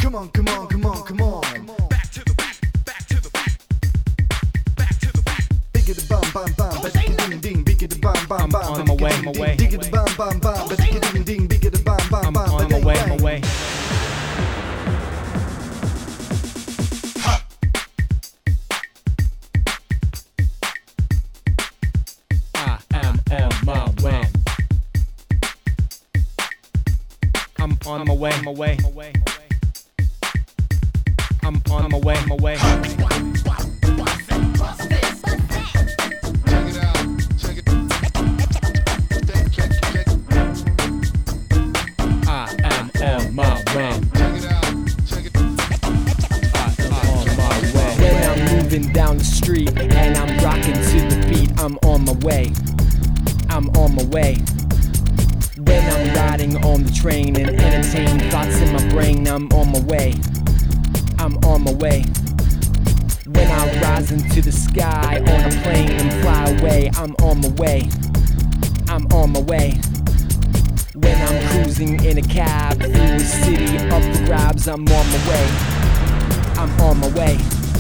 Come on, come on, come on, come on. Back to the beat, back to the beat, back to the beat. Biggity bum bum bum, but ding ding, biggity bum bum bum. I'm on my way. Diggity bum bum bum, but ding ding, biggity bum bum bum. I'm on my way. I am on my way. I'm on my way. I'm on my way. When I'm moving down the street and I'm rocking to the beat, I'm on my way. I'm on my way. When I'm riding on the train and entertain thoughts in my brain, I'm on my way. I'm on my way. When I rise into the sky on a plane and fly away, I'm on my way. I'm on my way. When I'm cruising in a cab through the city up the grabs, I'm on my way. I'm on my way.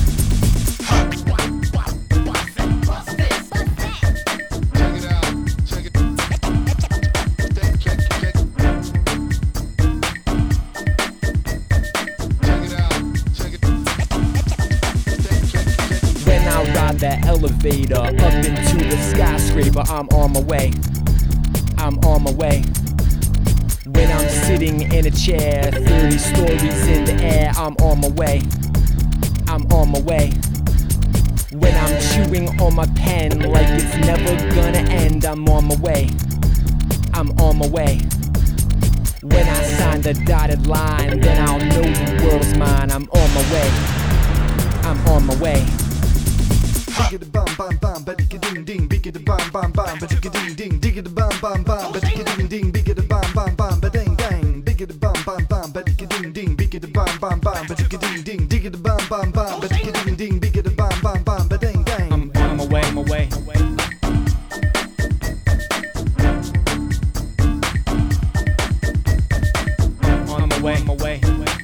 When I ride the elevator up into the skyscraper, I'm on my way. I'm on my way. When I'm sitting in a chair 30 stories in the air, I'm on my way. I'm on my way. When I'm chewing on my pen like it's never gonna end, I'm on my way. I'm on my way. When I sign the dotted line, then I'll know the world's mine. I'm on my way. I'm on my way. Diggity bum bum bum, but ding ding, biggity bum bum bum, but ding ding, diggity bum bum bum, but ding ding, biggity bum bum bum, but ding dang, biggity bum bum bum, but ding ding, biggity bum bum bum, but ding ding, diggity bum bum bum, but ding ding, biggity bum bum bum, but ding dang. I'm on my way. I'm on my way.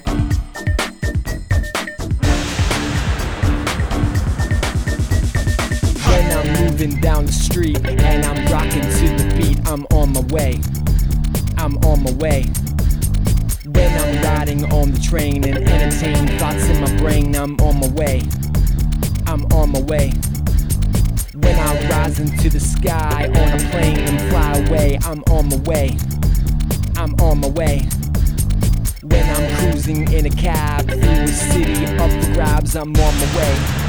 When I'm moving down the street and I'm rocking to the beat, I'm on my way. I'm on my way. When I'm riding on the train and entertain thoughts in my brain, I'm on my way. I'm on my way. When I rise into the sky on a plane and fly away, I'm on my way. I'm on my way. When I'm cruising in a cab through the city up the grabs, I'm on my way.